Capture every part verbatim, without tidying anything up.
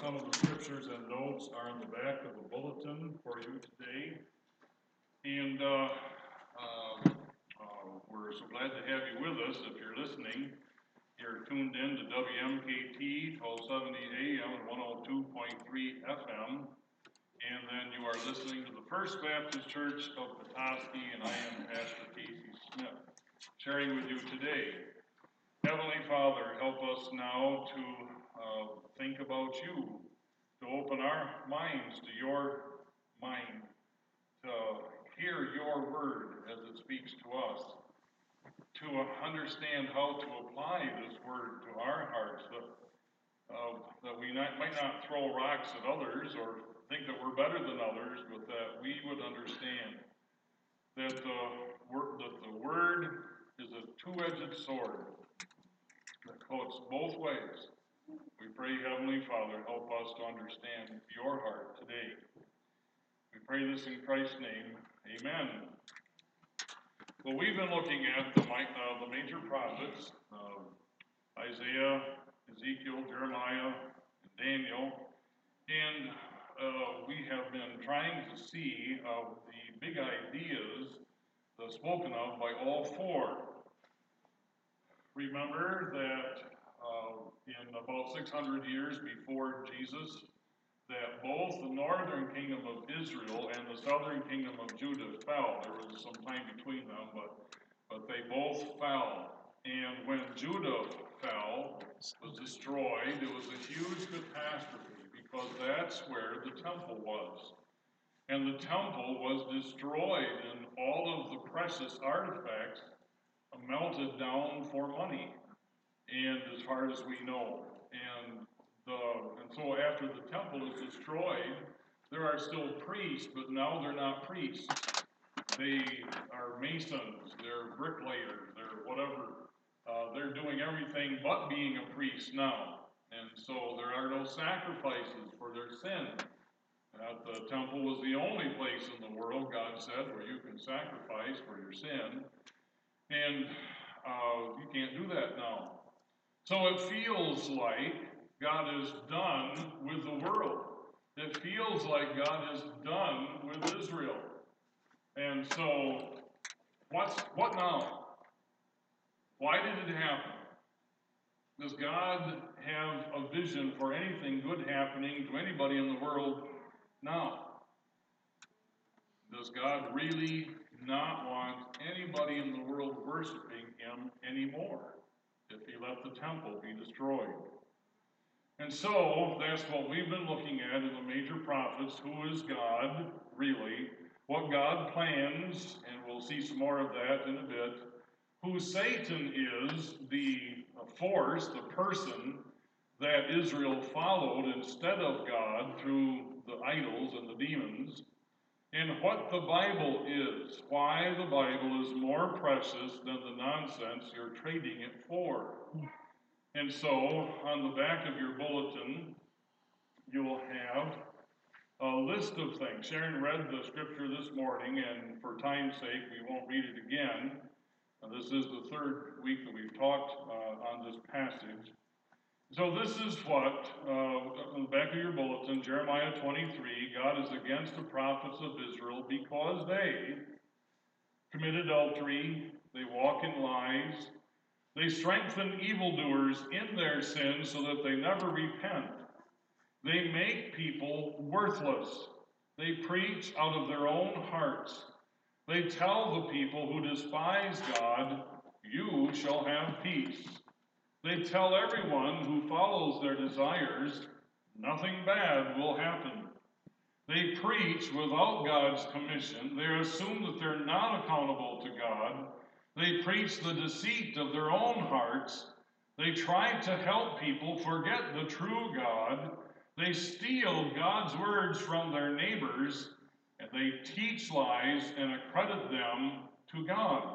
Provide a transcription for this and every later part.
some of the scriptures and notes are in the back of the bulletin for you today. And uh, uh, uh, we're so glad to have you with us. If you're listening, you're tuned in to W M K T twelve seventy A M and one oh two point three F M. And then you are listening to the First Baptist Church of Petoskey, and I am Pastor Casey Smith, sharing with you today. Heavenly Father, help us now to uh, think about you, to open our minds to your mind, to hear your word as it speaks to us, to understand how to apply this word to our hearts, that, uh, that we not, might not throw rocks at others or think that we're better than others, but that we would understand that the, word, that the word is a two-edged sword that cuts both ways. We pray, Heavenly Father, help us to understand your heart today. We pray this in Christ's name. Amen. Well, we've been looking at the, uh, the major prophets, uh, Isaiah, Ezekiel, Jeremiah, and Daniel, and uh, we have been trying to see uh, the big ideas uh, spoken of by all four. Remember that uh, in about six hundred years before Jesus, that both the northern kingdom of Israel and the southern kingdom of Judah fell. There was some time between them, but, but they both fell. And when Judah fell, was destroyed, it was a huge catastrophe because that's where the temple was. And the temple was destroyed, and all of the precious artifacts melted down for money, and as far as we know. And the and so after the temple is destroyed, there are still priests, but now they're not priests. They are masons, they're bricklayers, they're whatever. Uh, they're doing everything but being a priest now. And so there are no sacrifices for their sin. Uh, the temple was the only place in the world, God said, where you can sacrifice for your sin. And uh, you can't do that now. So it feels like God is done with the world. It feels like God is done with Israel. And so, what's what now? Why did it happen? Does God have a vision for anything good happening to anybody in the world now? Does God really not want anybody in the world worshiping him anymore if he let the temple be destroyed? And so that's what we've been looking at in the major prophets. Who is God, really? What God plans, and we'll see some more of that in a bit. Who Satan is, the force, the person that Israel followed instead of God through the idols and the demons. And what the Bible is, why the Bible is more precious than the nonsense you're trading it for. And so, on the back of your bulletin, you'll have a list of things. Sharon read the scripture this morning, and for time's sake, we won't read it again. Uh, this is the third week that we've talked uh, on this passage. So this is what, uh, on the back of your bulletin, Jeremiah twenty-three, God is against the prophets of Israel because they commit adultery, they walk in lies, they strengthen evildoers in their sins so that they never repent. They make people worthless. They preach out of their own hearts. They tell the people who despise God, you shall have peace. They tell everyone who follows their desires, nothing bad will happen. They preach without God's commission. They assume that they're not accountable to God. They preach the deceit of their own hearts. They try to help people forget the true God. They steal God's words from their neighbors, and they teach lies and accredit them to God.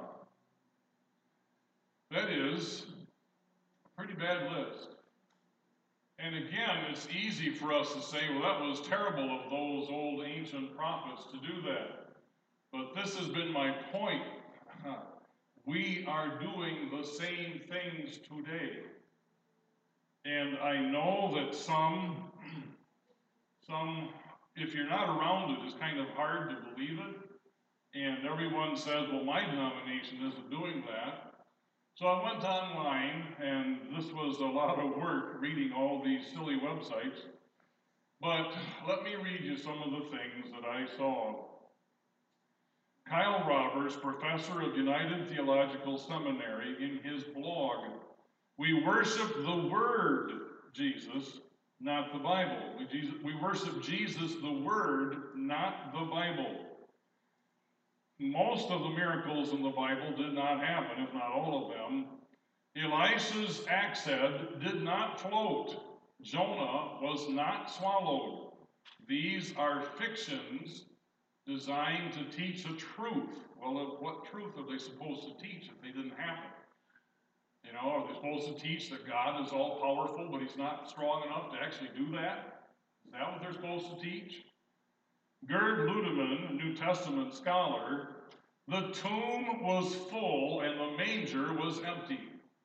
That is pretty bad list. And again, it's easy for us to say, well, that was terrible of those old ancient prophets to do that. But this has been my point. We are doing the same things today. And I know that some some, if you're not around it, it's kind of hard to believe it. And everyone says, well, my denomination isn't doing that. So I went online, and this was a lot of work reading all these silly websites. But let me read you some of the things that I saw. Kyle Roberts, professor of United Theological Seminary, in his blog, "We worship the Word, Jesus, not the Bible. We, Jesus, we worship Jesus, the Word, not the Bible. Most of the miracles in the Bible did not happen, if not all of them. Elisha's axe head did not float. Jonah was not swallowed. These are fictions designed to teach a truth." Well, what truth are they supposed to teach if they didn't happen? You know, are they supposed to teach that God is all powerful, but he's not strong enough to actually do that? Is that what they're supposed to teach? Gerd Ludemann, New Testament scholar, "The tomb was full and the manger was empty.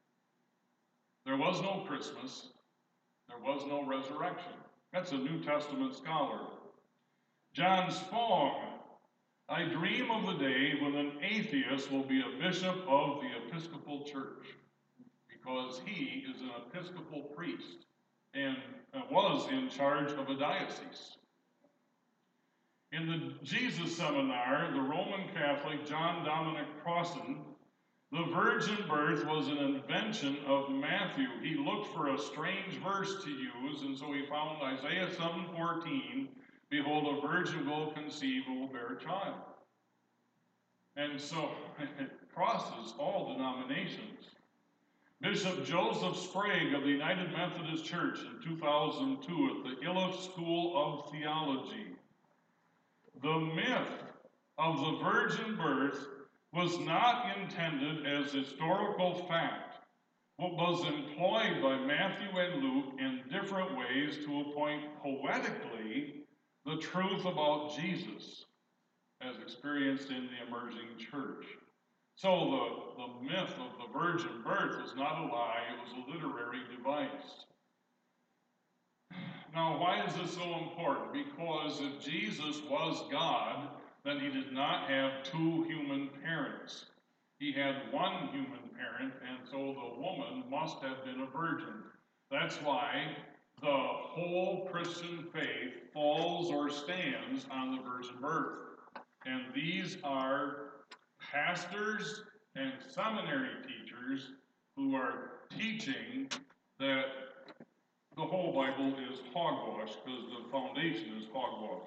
There was no Christmas. There was no resurrection." That's a New Testament scholar. John Spong, "I dream of the day when an atheist will be a bishop of the Episcopal Church," because he is an Episcopal priest and was in charge of a diocese. In the Jesus Seminar, the Roman Catholic John Dominic Crossan, "The virgin birth was an invention of Matthew. He looked for a strange verse to use, and so he found Isaiah seven fourteen, 'Behold, a virgin will conceive and will bear a child.'" And so it crosses all denominations. Bishop Joseph Sprague of the United Methodist Church in two thousand two at the Iliff School of Theology, "The myth of the virgin birth was not intended as historical fact, but was employed by Matthew and Luke in different ways to appoint poetically the truth about Jesus as experienced in the emerging church." So the, the myth of the virgin birth was not a lie, it was a literary device. Now, why is this so important? Because if Jesus was God, then he did not have two human parents. He had one human parent, and so the woman must have been a virgin. That's why the whole Christian faith falls or stands on the virgin birth. And these are pastors and seminary teachers who are teaching that the whole Bible is hogwash because the foundation is hogwash.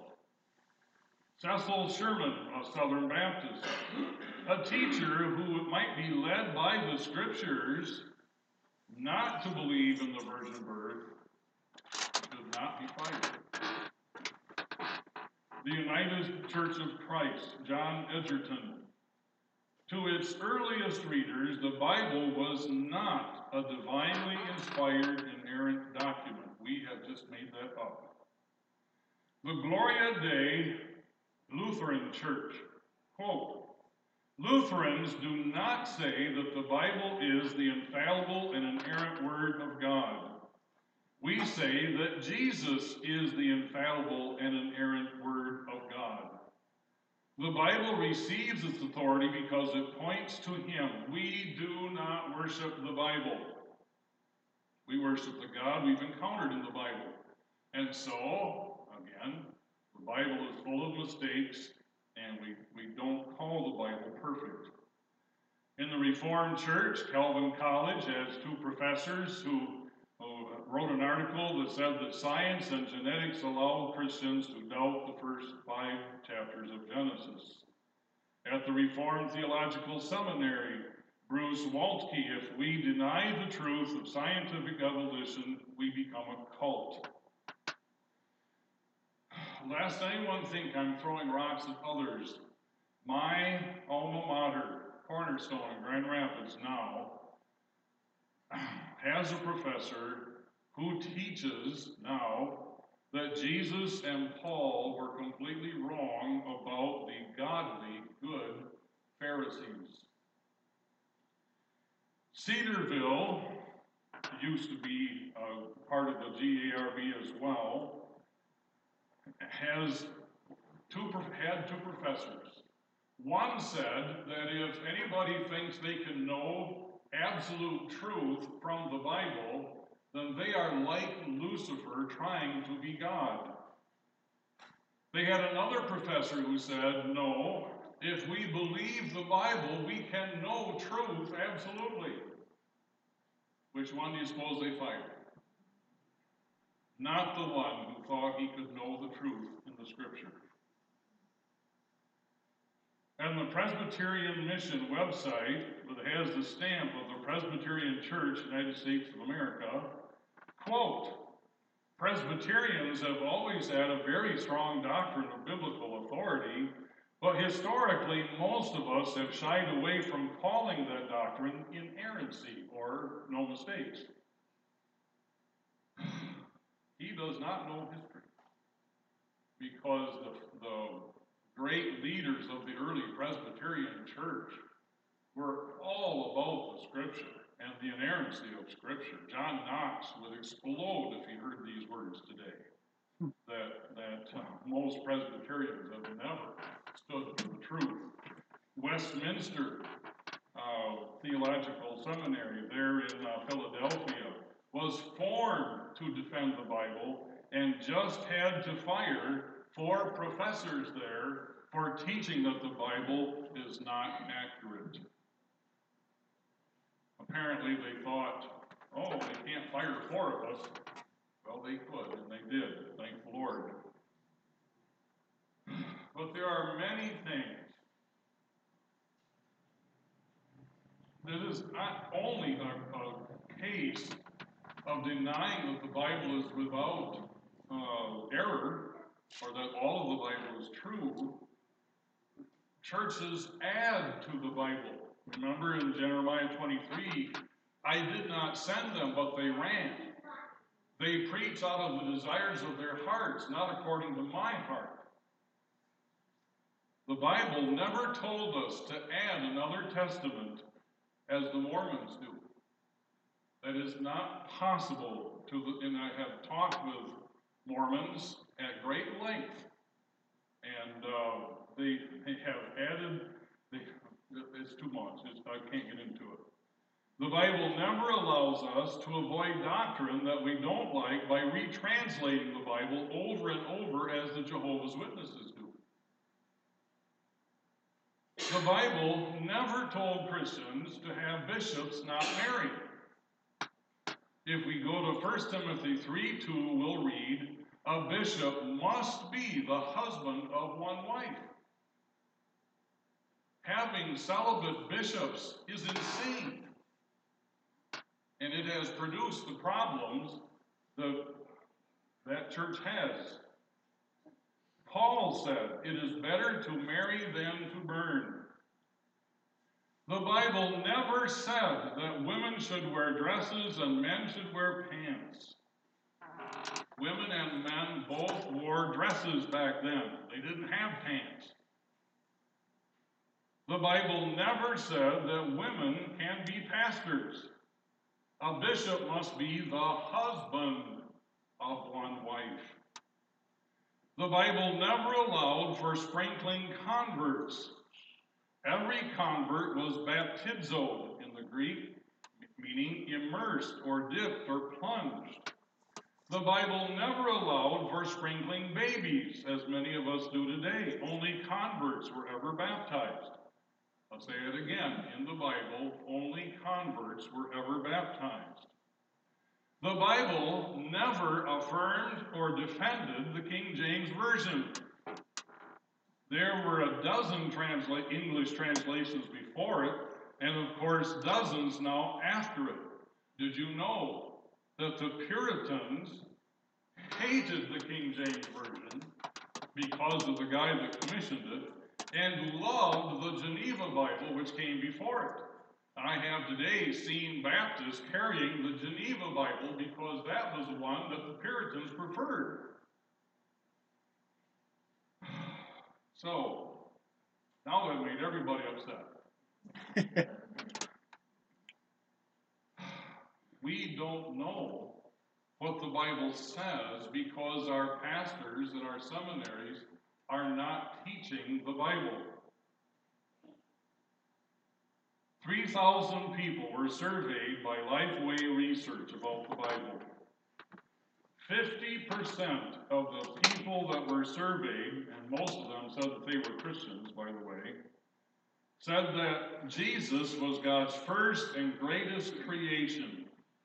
Cecil Sherman, a Southern Baptist, a teacher who might be led by the scriptures not to believe in the virgin birth, should not be fired. The United Church of Christ, John Edgerton, "To its earliest readers, the Bible was not a divinely inspired, inerrant document." We have just made that up. The Gloria Dei Lutheran Church, quote, "Lutherans do not say that the Bible is the infallible and inerrant Word of God. We say that Jesus is the infallible and inerrant Word of God. The Bible receives its authority because it points to him. We do not worship the Bible. We worship the God we've encountered in the Bible. And so, again, the Bible is full of mistakes, and we, we don't call the Bible perfect." In the Reformed Church, Calvin College has two professors who uh, wrote an article that said that science and genetics allow Christians to doubt the first five chapters of Genesis. At the Reformed Theological Seminary, Bruce Waltke, "If we deny the truth of scientific evolution, we become a cult." Lest anyone think I'm throwing rocks at others, my alma mater, Cornerstone in Grand Rapids now, has a professor who teaches now that Jesus and Paul were completely wrong about the godly, good Pharisees. Cedarville used to be a part of the G A R B as well. has two, had two professors. One said that if anybody thinks they can know absolute truth from the Bible, then they are like Lucifer trying to be God. They had another professor who said, no, if we believe the Bible, we can know truth absolutely. Which one do you suppose they fired? Not the one who thought he could know the truth in the Scripture. And the Presbyterian Mission website, that has the stamp of the Presbyterian Church, United States of America, quote, Presbyterians have always had a very strong doctrine of biblical authority, but historically most of us have shied away from calling that doctrine inerrancy or no mistakes. He does not know history, because the, the great leaders of the early Presbyterian church were all about the Scripture and the inerrancy of Scripture. John Knox would explode if he heard these words today, that, that uh, most Presbyterians have never stood for the truth. Westminster uh, Theological Seminary there in uh, Philadelphia was formed to defend the Bible and just had to fire four professors there for teaching that the Bible is not accurate. Apparently they thought, oh, they can't fire four of us. Well, they could, and they did, thank the Lord. But there are many things that is not only a, a case of denying that the Bible is without uh, error, or that all of the Bible is true. Churches add to the Bible. Remember in Jeremiah twenty-three, I did not send them, but they ran. They preach out of the desires of their hearts, not according to my heart. The Bible never told us to add another testament as the Mormons do. That is not possible to the, and I have talked with Mormons at great length, and uh, they, they have added, they, it's too much, it's, I can't get into it. The Bible never allows us to avoid doctrine that we don't like by retranslating the Bible over and over as the Jehovah's Witnesses do. The Bible never told Christians to have bishops not married. If we go to First Timothy three two, we'll read, a bishop must be the husband of one wife. Having celibate bishops is insane. And it has produced the problems that that church has. Paul said, it is better to marry than to burn. The Bible never said that women should wear dresses and men should wear pants. Women and men both wore dresses back then. They didn't have pants. The Bible never said that women can be pastors. A bishop must be the husband of one wife. The Bible never allowed for sprinkling converts. Every convert was baptizoed in the Greek, meaning immersed or dipped or plunged. The Bible never allowed for sprinkling babies, as many of us do today. Only converts were ever baptized. I'll say it again. In the Bible, only converts were ever baptized. The Bible never affirmed or defended the King James Version. There were a dozen transla- English translations before it, and of course dozens now after it. Did you know that the Puritans hated the King James Version because of the guy that commissioned it, and loved the Geneva Bible, which came before it? I have today seen Baptists carrying the Geneva Bible because that was the one that the Puritans preferred. So, now I've made everybody upset. We don't know what the Bible says because our pastors and our seminaries are not teaching the Bible. three thousand people were surveyed by Lifeway Research about the Bible. fifty percent of the people that were surveyed, and most of them said that they were Christians, by the way, said that Jesus was God's first and greatest creation.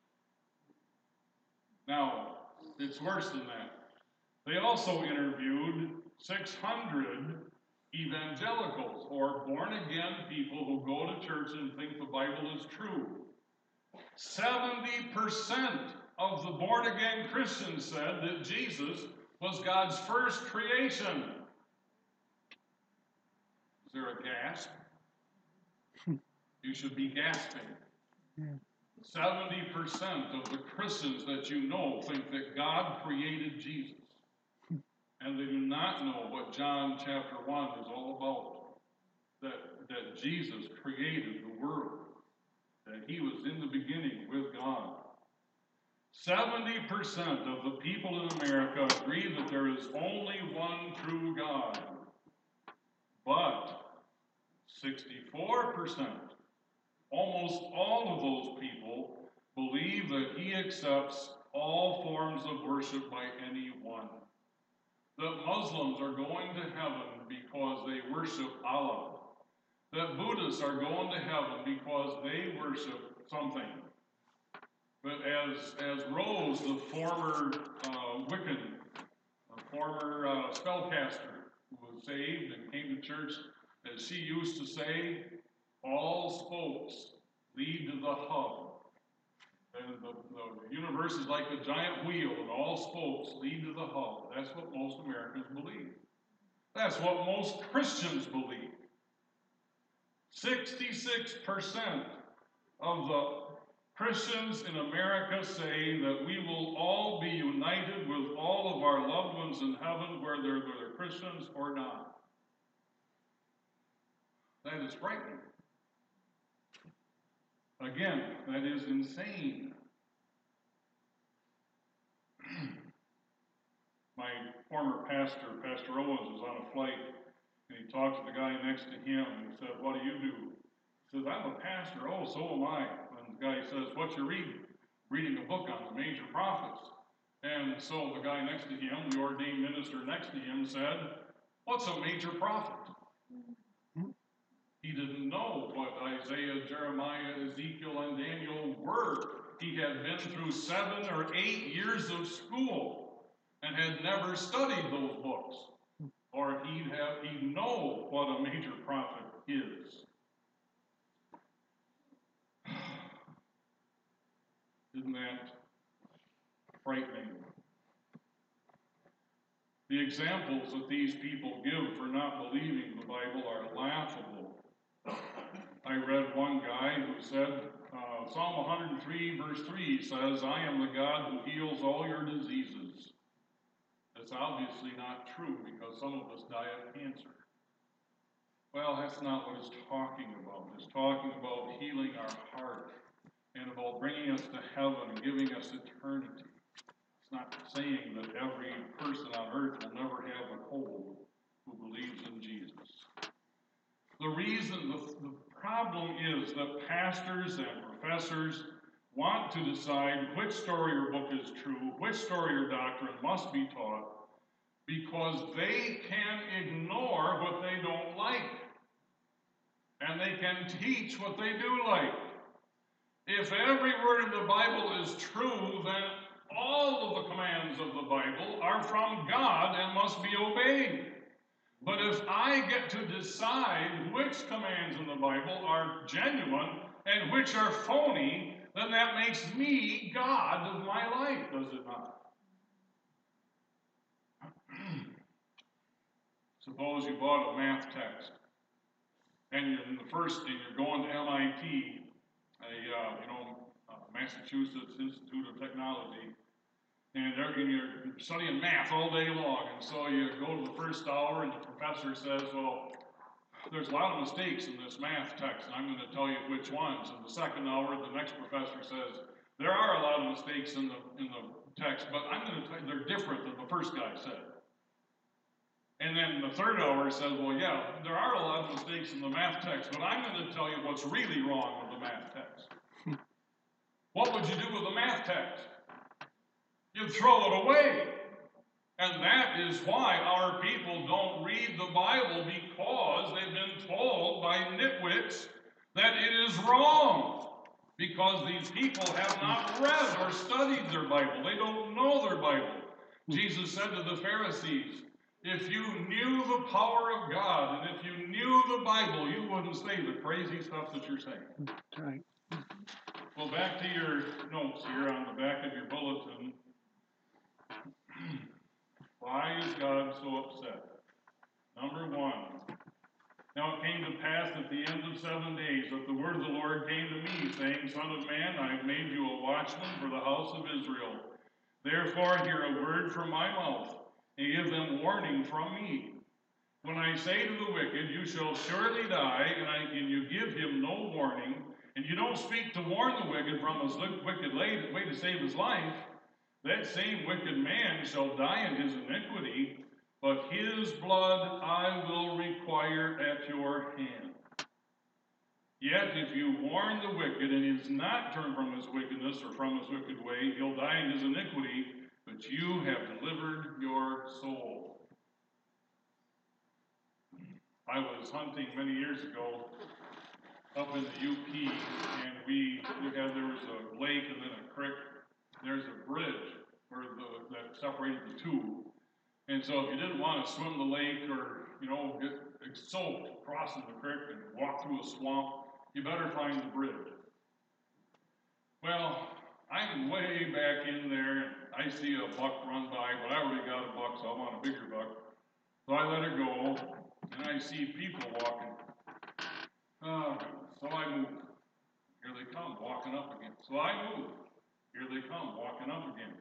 Now, it's worse than that. They also interviewed six hundred evangelicals, or born-again people who go to church and think the Bible is true. seventy percent of the born-again Christians said that Jesus was God's first creation. Is there a gasp? You should be gasping. seventy percent of the Christians that you know think that God created Jesus. And they do not know what John chapter one is all about. That, that Jesus created the world. That he was in the beginning with God. seventy percent of the people in America agree that there is only one true God. But sixty-four percent, almost all of those people, believe that he accepts all forms of worship by anyone. That Muslims are going to heaven because they worship Allah. That Buddhists are going to heaven because they worship something. But as, as Rose, the former uh, Wiccan, a former uh, spellcaster who was saved and came to church, as she used to say, all spokes lead to the hub. And the, the universe is like a giant wheel, and all spokes lead to the hub. That's what most Americans believe. That's what most Christians believe. sixty-six percent of the Christians in America say that we will all be united with all of our loved ones in heaven, whether they're Christians or not. That is frightening. Again, that is insane. My former pastor, Pastor Owens, was on a flight, and he talked to the guy next to him, and he said, "What do you do?" He says, "I'm a pastor." "Oh, so am I." And the guy says, "What you reading?" "Reading a book on the major prophets." And so the guy next to him, the ordained minister next to him, said, "What's a major prophet?" He didn't know what Isaiah, Jeremiah, Ezekiel, and Daniel were. He had been through seven or eight years of school and had never studied those books. Or he'd have he'd know what a major prophet is. Isn't that frightening? The examples that these people give for not believing the Bible are laughable. I read one guy who said, uh, Psalm one hundred three verse three says, "I am the God who heals all your diseases." That's obviously not true because some of us die of cancer. Well, that's not what it's talking about. It's talking about healing our heart and about bringing us to heaven and giving us eternity. It's not saying that every person on earth will never have a cold who believes in Jesus. The reason, the, the problem is that pastors and professors want to decide which story or book is true, which story or doctrine must be taught, because they can ignore what they don't like. And they can teach what they do like. If every word in the Bible is true, then all of the commands of the Bible are from God and must be obeyed. But if I get to decide which commands in the Bible are genuine and which are phony, then that makes me God of my life, does it not? Suppose you bought a math text, and you're in the first, and you're going to M I T, a uh, you know uh, Massachusetts Institute of Technology, and you're studying math all day long, and so you go to the first hour, and the professor says, "Well, there's a lot of mistakes in this math text, and I'm going to tell you which ones." And the second hour, the next professor says, "There are a lot of mistakes in the in the text, but I'm going to tell you they're different than the first guy said. And then the third hour says, well, yeah, there are a lot of mistakes in the math text, but I'm going to tell you what's really wrong with the math text. What would you do with the math text? You'd throw it away. And that is why our people don't read the Bible, because they've been told by nitwits that it is wrong. Because these people have not read or studied their Bible. They don't know their Bible. Jesus said to the Pharisees, if you knew the power of God, and if you knew the Bible, you wouldn't say the crazy stuff that you're saying. Right. Well, back to your notes here on the back of your bulletin. Why is God so upset? Number one. Now it came to pass at the end of seven days that the word of the Lord came to me, saying, Son of man, I have made you a watchman for the house of Israel. Therefore hear a word from my mouth, and give them warning from me. When I say to the wicked, you shall surely die, and, I, and you give him no warning, and you don't speak to warn the wicked from his wicked way to save his life, that same wicked man shall die in his iniquity, but his blood I will require at your hand. Yet if you warn the wicked, and he does not turn from his wickedness or from his wicked way, he'll die in his iniquity, but you have delivered your soul. I was hunting many years ago up in the U P, and we, we had, there was a lake and then a creek. There's a bridge where the, that separated the two. And so if you didn't want to swim the lake or, you know, get soaked crossing the creek and walk through a swamp, you better find the bridge. Well, I'm way back in there, and I see a buck run by, but I already got a buck, so I want a bigger buck. So I let it go, and I see people walking. Oh, so I move. Here they come, walking up again. So I move. Here they come, walking up again.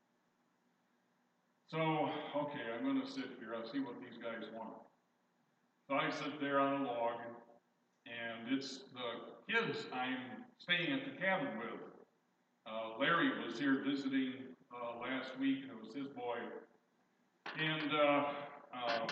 So, okay, I'm going to sit here. I'll see what these guys want. So I sit there on a log, and it's the kids I'm staying at the cabin with. Uh, Larry was here visiting uh, last week, and it was his boy. And uh, um,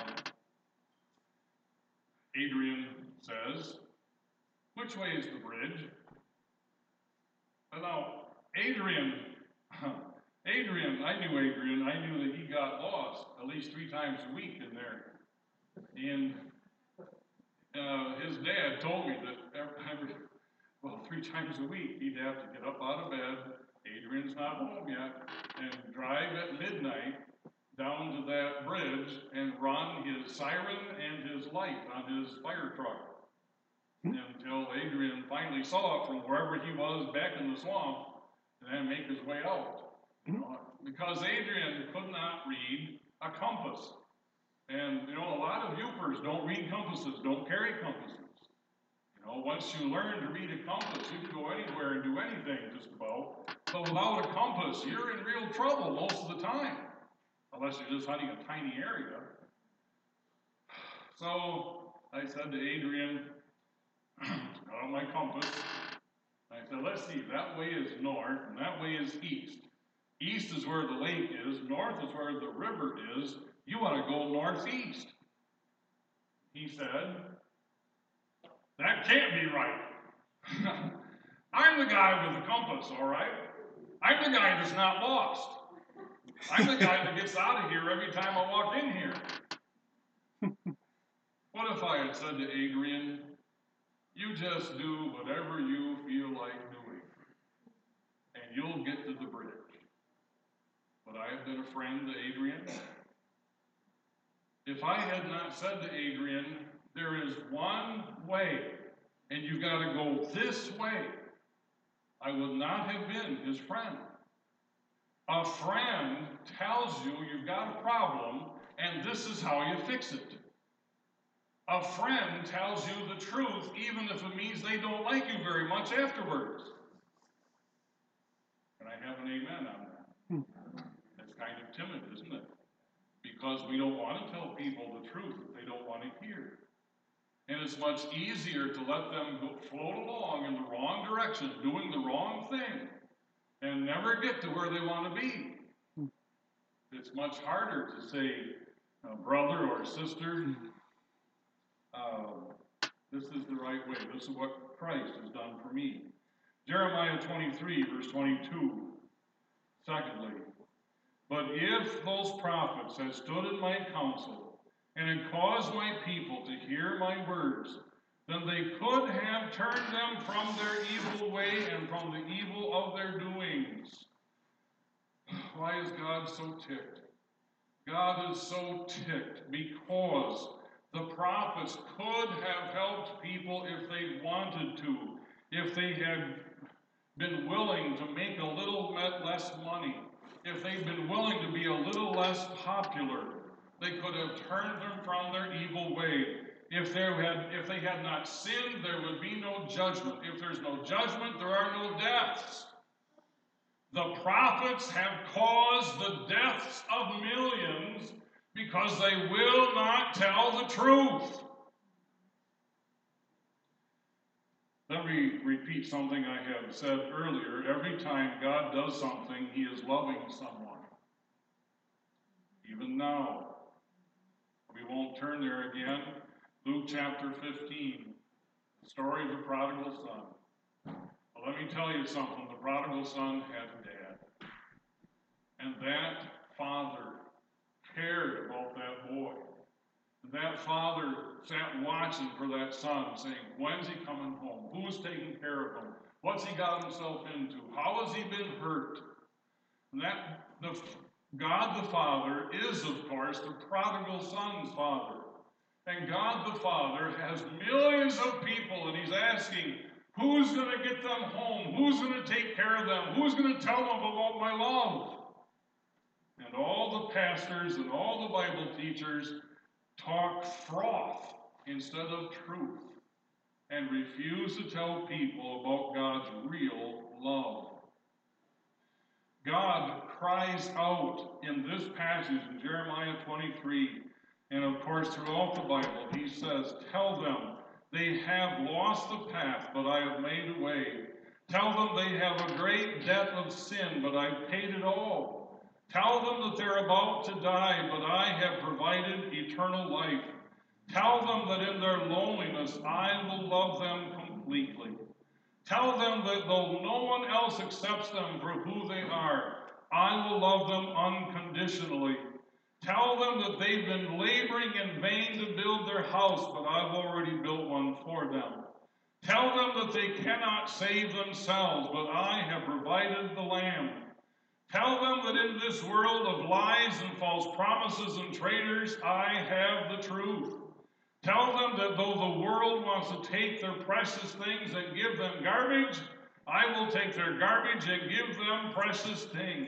Adrian says, which way is the bridge? And now, Adrian, Adrian, I knew Adrian. I knew that he got lost at least three times a week in there. And uh, his dad told me that every, well, three times a week he'd have to get up out of bed. Adrian's not home yet, and drive at midnight down to that bridge and run his siren and his light on his fire truck until Adrian finally saw it from wherever he was back in the swamp, and then make his way out. You know, because Adrian could not read a compass. And, you know, a lot of youpers don't read compasses, don't carry compasses. You know, once you learn to read a compass, you can go anywhere and do anything just about. But without a compass, you're in real trouble most of the time, unless you're just hunting a tiny area. So I said to Adrian, got on my compass. I said, let's see, that way is north, and that way is east. East is where the lake is, north is where the river is. You want to go northeast. He said, that can't be right. I'm the guy with the compass, all right? I'm the guy that's not lost. I'm the guy that gets out of here every time I walk in here. What if I had said to Adrian, you just do whatever you feel like doing, and you'll get to the bridge? Would I have been a friend to Adrian? If I had not said to Adrian, there is one way, and you've got to go this way, I would not have been his friend. A friend tells you you've got a problem, and this is how you fix it. A friend tells you the truth, even if it means they don't like you very much afterwards. Can I have an amen on that? That's kind of timid, isn't it? Because we don't want to tell people the truth that they don't want to hear. And it's much easier to let them go, float along in the wrong direction, doing the wrong thing, and never get to where they want to be. It's much harder to say, uh, brother or sister, uh, this is the right way. This is what Christ has done for me. Jeremiah twenty-three, verse twenty-two. Secondly, but if those prophets had stood in my counsel and had caused my people to hear my words, then they could have turned them from their evil way and from the evil of their doings. Why is God so ticked? God is so ticked because the prophets could have helped people if they wanted to, if they had been willing to make a little less money, if they'd been willing to be a little less popular. They could have turned them from their evil way. If, there had, if they had not sinned, there would be no judgment. If there's no judgment, there are no deaths. The prophets have caused the deaths of millions because they will not tell the truth. Let me repeat something I have said earlier. Every time God does something, he is loving someone. Even now. We won't turn there again. Luke chapter fifteen, the story of the prodigal son. Well, let me tell you something. The prodigal son had a dad. And that father cared about that boy. And that father sat watching for that son, saying, when's he coming home? Who's taking care of him? What's he got himself into? How has he been hurt? And that the God the Father is, of course, the prodigal son's father. And God the Father has millions of people, and he's asking, who's going to get them home? Who's going to take care of them? Who's going to tell them about my love? And all the pastors and all the Bible teachers talk froth instead of truth and refuse to tell people about God's real love. God cries out in this passage in Jeremiah twenty-three, and of course throughout the Bible, he says, tell them they have lost the path, but I have made a way. Tell them they have a great debt of sin, but I've paid it all. Tell them that they're about to die, but I have provided eternal life. Tell them that in their loneliness, I will love them completely. Tell them that though no one else accepts them for who they are, I will love them unconditionally. Tell them that they've been laboring in vain to build their house, but I've already built one for them. Tell them that they cannot save themselves, but I have provided the Lamb. Tell them that in this world of lies and false promises and traitors, I have the truth. Tell them that though the world wants to take their precious things and give them garbage, I will take their garbage and give them precious things.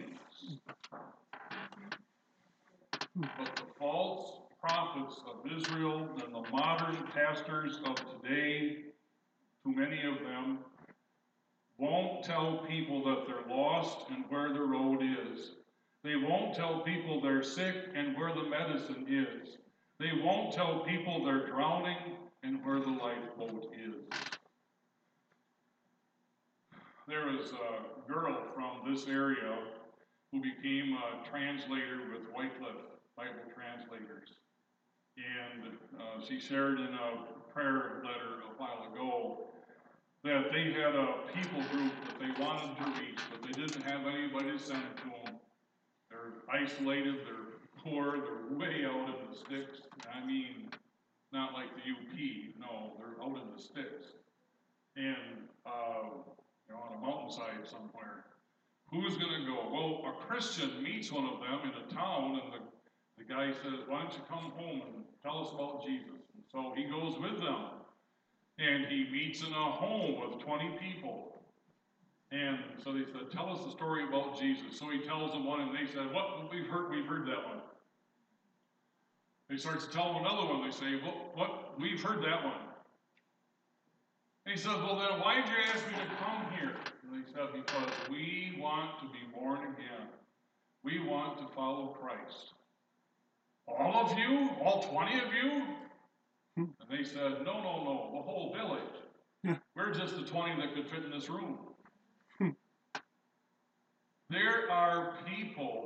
But the false prophets of Israel and the modern pastors of today, too many of them, won't tell people that they're lost and where the road is. They won't tell people they're sick and where the medicine is. They won't tell people they're drowning and where the lifeboat is. There was a girl from this area who became a translator with Wycliffe Bible Translators. And uh, she shared in a prayer letter a while ago that they had a people group that they wanted to reach, but they didn't have anybody to send to them. They're isolated, they're poor, they're way out in the sticks. I mean, not like the U P, no, they're out in the sticks. And, uh, you know, on a mountainside somewhere. Who's going to go? Well, a Christian meets one of them in a town, and the, the guy says, why don't you come home and tell us about Jesus? And so he goes with them. And he meets in a home with twenty people. And so they said, tell us the story about Jesus. So he tells them one, and they said, what? We've heard, we've heard that one. He starts to tell them another one. They say, what? What? We've heard that one. And he says, well, then why did you ask me to come here? And they said, because we want to be born again. We want to follow Christ. All of you? All twenty of you? And they said, no, no, no, the whole village. Yeah. We're just the twenty that could fit in this room. There are people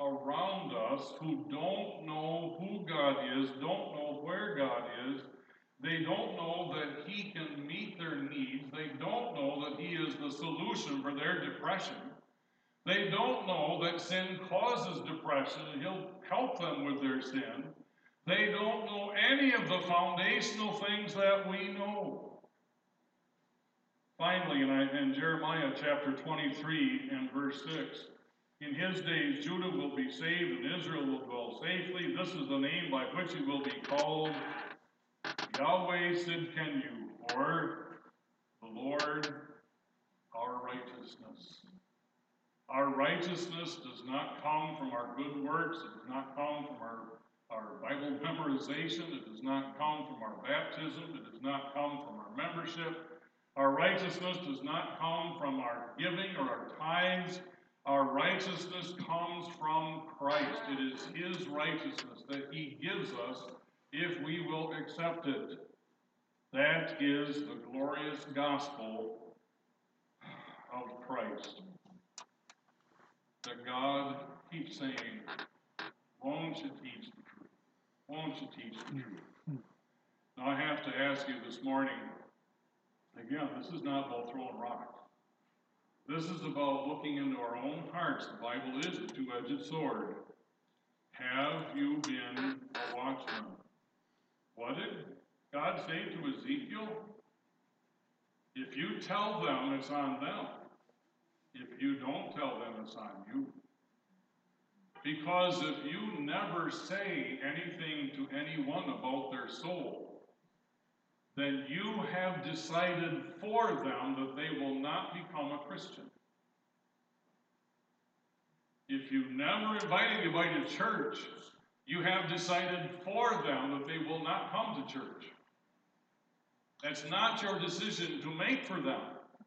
around us who don't know who God is, don't know where God is. They don't know that He can meet their needs. They don't know that He is the solution for their depression. They don't know that sin causes depression and He'll help them with their sin. They don't know any of the foundational things that we know. Finally, in, in Jeremiah chapter twenty-three and verse six, in His days Judah will be saved and Israel will dwell safely. This is the name by which He will be called Yahweh Sidkenu, or the Lord our righteousness. Our righteousness does not come from our good works. It does not come from our, our Bible memorization. It does not come from our baptism. It does not come from our membership. Our righteousness does not come from our giving or our tithes. Our righteousness comes from Christ. It is His righteousness that He gives us if we will accept it. That is the glorious gospel of Christ. That God keeps saying, won't you teach the truth? Won't you teach the truth? Now I have to ask you this morning, again, this is not about throwing rocks. This is about looking into our own hearts. The Bible is a two-edged sword. Have you been a watchman? What did God say to Ezekiel? If you tell them, it's on them. If you don't tell them, it's on you. Because if you never say anything to anyone about their soul, then you have decided for them that they will not become a Christian. If you never invite anybody to church, you have decided for them that they will not come to church. That's not your decision to make for them.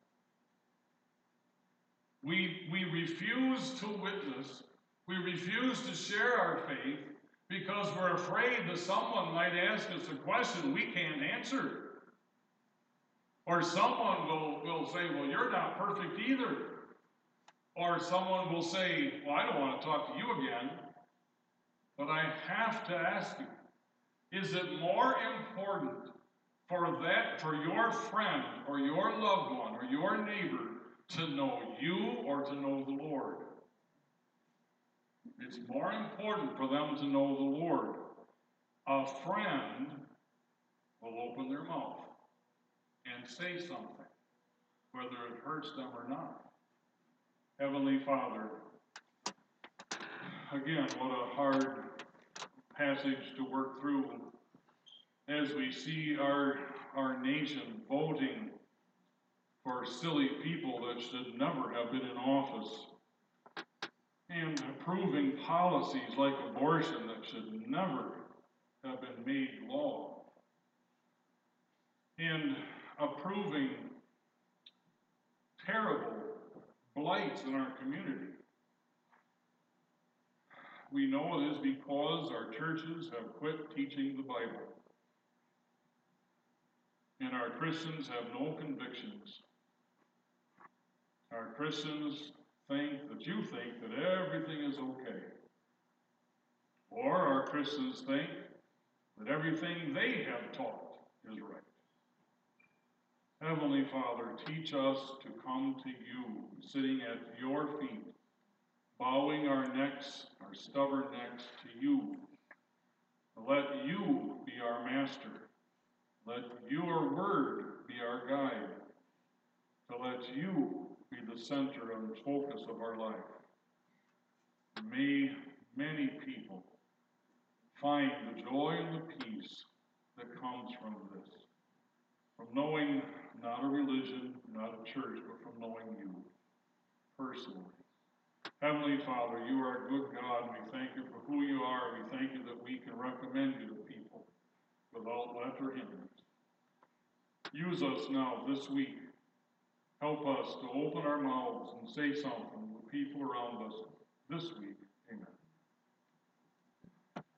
We, we refuse to witness, we refuse to share our faith because we're afraid that someone might ask us a question we can't answer. Or someone will, will say, well, you're not perfect either. Or someone will say, well, I don't want to talk to you again. But I have to ask you, is it more important for that, for your friend or your loved one or your neighbor to know you or to know the Lord? It's more important for them to know the Lord. A friend will open their mouth and say something, whether it hurts them or not. Heavenly Father, again, what a hard passage to work through as we see our, our nation voting for silly people that should never have been in office and approving policies like abortion that should never have been made law and approving terrible blights in our community. We know it is because our churches have quit teaching the Bible. And our Christians have no convictions. Our Christians think that you think that everything is okay. Or our Christians think that everything they have taught is right. Heavenly Father, teach us to come to you, sitting at your feet, bowing our necks, our stubborn necks to you. Let you be our master. Let your word be our guide. To let you be the center and focus of our life. May many people find the joy and the peace that comes from this. From knowing not a religion, not a church, but from knowing you personally. Heavenly Father, you are a good God. We thank you for who you are. We thank you that we can recommend you to people without let or hindrance. Use us now this week. Help us to open our mouths and say something to people around us this week